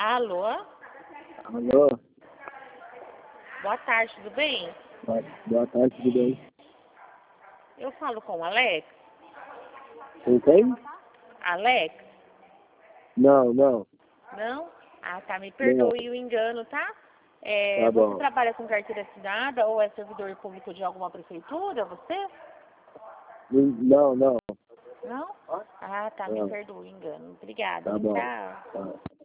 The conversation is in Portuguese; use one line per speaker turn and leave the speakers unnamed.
Alô?
Alô?
Boa tarde, tudo bem?
Boa tarde, tudo bem?
Eu falo com o Alex?
Com quem?
Alex?
Não.
Não? Ah, tá. Me perdoe o engano, tá?
Tá
Você
bom.
trabalha com carteira assinada ou é servidor público de alguma prefeitura, você?
Não.
Não? Ah, tá. Me
Não.
perdoe o engano. Obrigada.
Tá bom.
Tchau.
Tá.